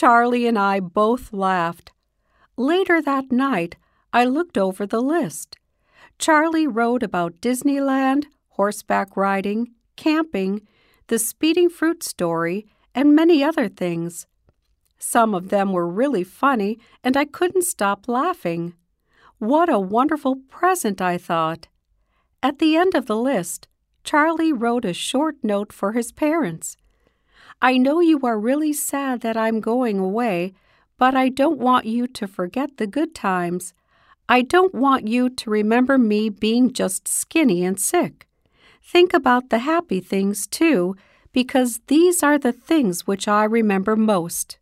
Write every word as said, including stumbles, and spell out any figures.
Charlie and I both laughed. Later that night, I looked over the list. Charlie wrote about Disneyland, horseback riding, camping, the Speeding Fruit story, and many other things. Some of them were really funny, and I couldn't stop laughing. What a wonderful present, I thought. At the end of the list, Charlie wrote a short note for his parents. I know you are really sad that I'm going away, but I don't want you to forget the good times. I don't want you to remember me being just skinny and sick. Think about the happy things, too, because these are the things which I remember most.